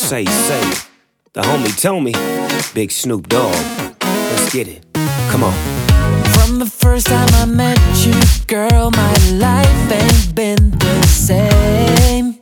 say. The homie told me, Big Snoop Dogg. Let's get it. Come on. From the first time I met you, girl, my life ain't been the same.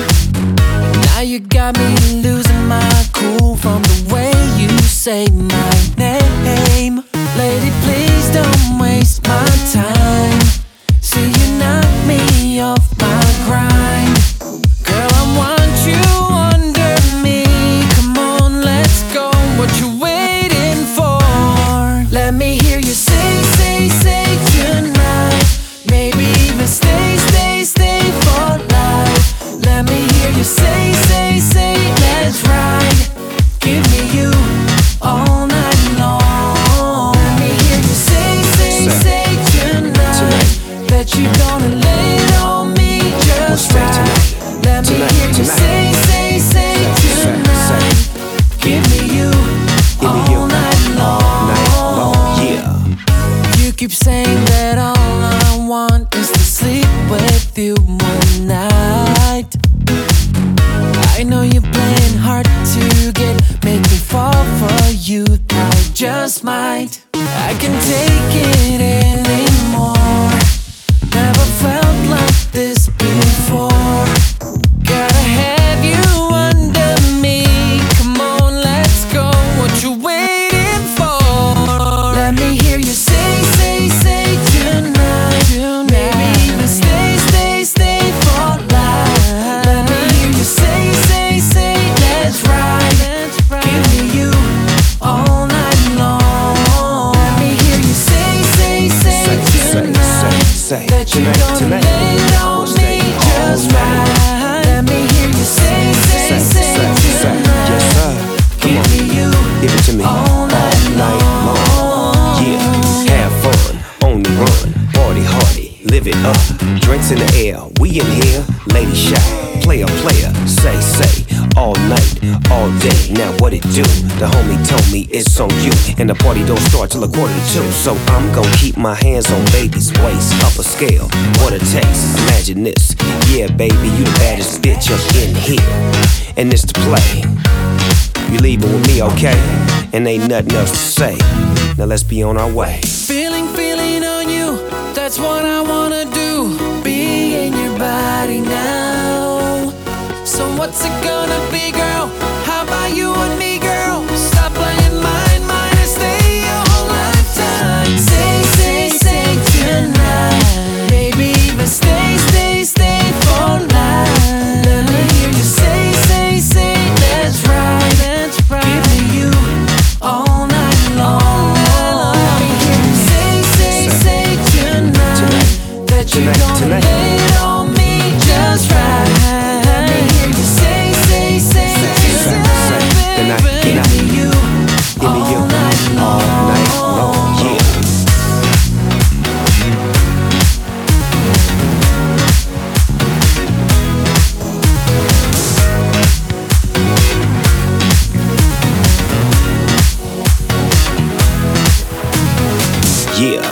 Now you got me losing my cool from the way you say my name. Lady, please don't waste my time. See, you knock me off my grind. Girl, I want you under me. Come on, let's go. What you waiting for? Let me hear you say tonight. Maybe even stay for life. Let me hear you say, let's ride. Give me you all night long. Let me hear you say tonight. Bet you gonna lay it on me just right. Let me hear you say tonight. Give me you all night long. Yeah. You keep saying that all I want is to sleep with you one night. I know you're playing hard to get, make me fall for you. I just might. I can take it anymore. Never felt like this before. Gotta have you under me. Come on, let's go. What you waiting for? Let me hear you say tonight. Maybe even stay for life. Let me hear you say, let's ride. Give me you all night long. Let me hear you say tonight. That you gonna lay it on me just right. Let me hear you say tonight. Give me you Give it to me all night long. Yeah, have fun on the run, party hardy, live it up. Drinks in the air, we in here, lady shy, player, say, all night, all day. Now what it do? The homie told me it's on you, and the party don't start till 1:45. So I'm gon' keep my hands on baby's waist, up a scale, what it takes. Imagine this, yeah, baby, you the baddest bitch up in here, and it's the play. You leaving with me, okay? And ain't nothing else to say. Now let's be on our way. Feeling on you, that's what I wanna do. Be in your body now. So what's it gonna be, girl? How about you and me, girl? Stop playing mine, and stay your whole lifetime. Say tonight. Maybe even stay for life. Let me hear you say, let's ride. Give me you all night long. Let me hear you say tonight. That you gonna lay it on me just right. Let me hear you say tonight. Give me you all night long. Yeah. Yeah.